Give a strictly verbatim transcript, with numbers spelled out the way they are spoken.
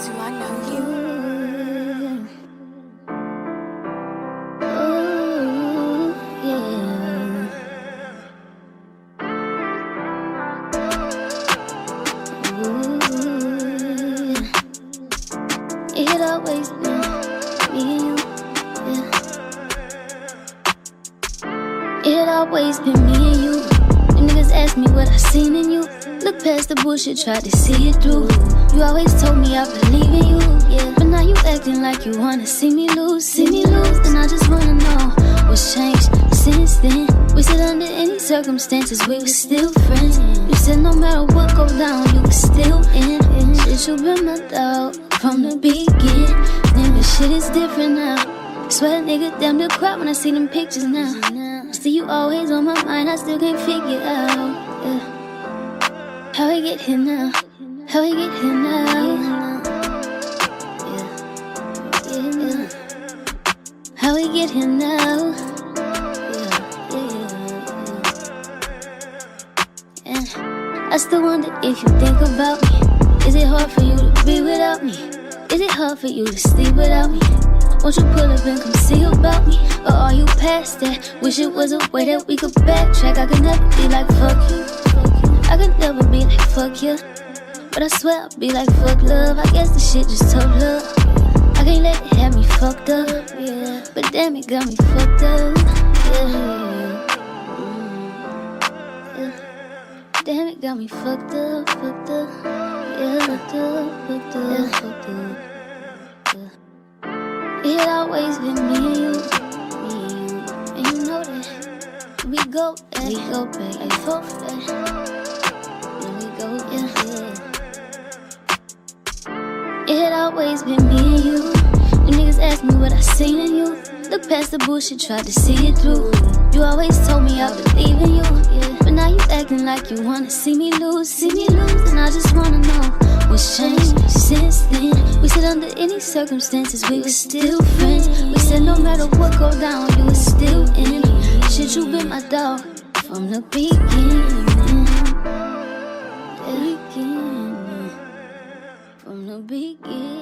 Do I know you? Ooh, yeah. Ooh, yeah. It always been me and you, yeah. It always been me and you. Them niggas ask me what I seen in you. Look past the bullshit, tried to see it through. You always told me I believe in you, yeah. But now you acting like you wanna see me lose, see me lose. And I just wanna know what's changed since then. We said under any circumstances we were still friends. You said no matter what go down, you were still in. Shit, you been my dog from the beginning. Nigga, shit is different now. Swear a nigga damn near cry when I see them pictures now. See you always on my mind, I still can't figure out, yeah. How we get here now? How we get here now? Yeah, yeah. How we get here now? Yeah, yeah, yeah. I still wonder if you think about me. Is it hard for you to be without me? Is it hard for you to sleep without me? Won't you pull up and come see about me? Or are you past that? Wish it was a way that we could backtrack. I could never be like fuck you. I could never be like fuck you. But I swear I'll be like fuck love. I guess the shit just tough love. I can't let it have me fucked up, yeah. But damn, it got me fucked up, yeah, yeah. Damn, it got me fucked up, fucked up, yeah. Fucked up, fucked up, yeah. Fucked up, yeah. It always been me and you, me and you. And you know that we go back, we go back and forth that. And we go, yeah, yeah. It always been me and you. The niggas ask me what I seen in you. Look past the bullshit, tried to see it through. You always told me I believe in you, yeah. But now you acting like you wanna see me lose, see me lose. And I just wanna know what's changed since then. We said under any circumstances we were still friends. We said no matter what go down, you were still in. Shit, you been my dog from the beginning. Beginning. From the beginning.